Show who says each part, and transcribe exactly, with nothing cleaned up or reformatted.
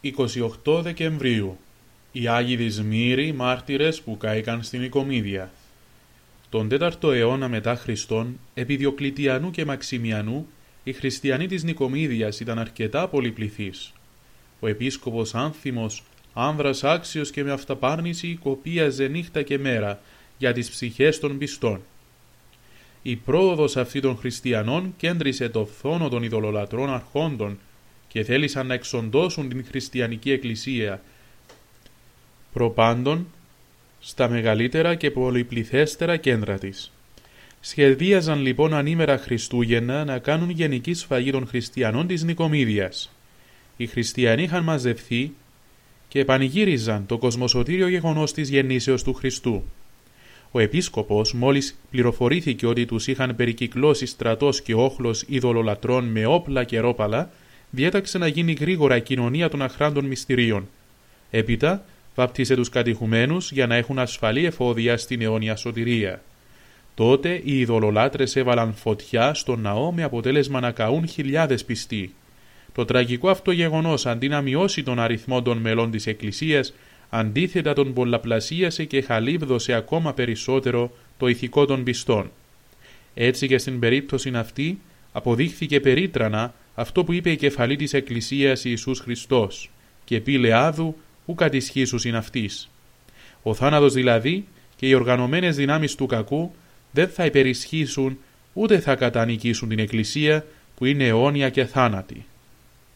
Speaker 1: είκοσι οκτώ Δεκεμβρίου. Οι Άγιοι Δυσμύροι μάρτυρες που κάηκαν στην Νικομίδια. Τον τέταρτο αιώνα μετά Χριστόν, επί Διοκλητιανού και Μαξιμιανού, οι χριστιανοί της Νικομίδιας ήταν αρκετά πολυπληθείς. Ο επίσκοπος Άνθιμος, άνδρας άξιος και με αυταπάρνηση, κοπίαζε νύχτα και μέρα για τις ψυχές των πιστών. Η πρόοδος αυτή των χριστιανών κέντρισε το φθόνο των ειδωλολατρών αρχόντων και θέλησαν να εξοντώσουν την χριστιανική εκκλησία προπάντων στα μεγαλύτερα και πολυπληθέστερα κέντρα της. Σχεδίαζαν λοιπόν ανήμερα Χριστούγεννα να κάνουν γενική σφαγή των χριστιανών της Νικομίδιας. Οι χριστιανοί είχαν μαζευθεί και πανηγύριζαν το κοσμοσωτήριο γεγονός της γεννήσεως του Χριστού. Ο επίσκοπος, μόλις πληροφορήθηκε ότι τους είχαν περικυκλώσει στρατός και όχλος ειδωλολατρών με όπλα και ρόπαλα, διέταξε να γίνει γρήγορα κοινωνία των αχράντων μυστηρίων. Έπειτα, βάπτισε τους κατηχουμένους για να έχουν ασφαλή εφόδια στην αιώνια σωτηρία. Τότε οι ειδωλολάτρες έβαλαν φωτιά στον ναό με αποτέλεσμα να καούν χιλιάδες πιστοί. Το τραγικό αυτό γεγονός, αντί να μειώσει τον αριθμό των μελών της Εκκλησίας, αντίθετα τον πολλαπλασίασε και χαλίβδωσε ακόμα περισσότερο το ηθικό των πιστών. Έτσι και στην περίπτωση αυτή αποδείχθηκε περίτρανα αυτό που είπε η κεφαλή της Εκκλησίας Ιησούς Χριστός «Και πει Λεάδου, ου κατισχύσουσιν αυτής». Ο θάνατος δηλαδή και οι οργανωμένες δυνάμεις του κακού δεν θα υπερισχύσουν ούτε θα κατανικήσουν την Εκκλησία που είναι αιώνια και θάνατη.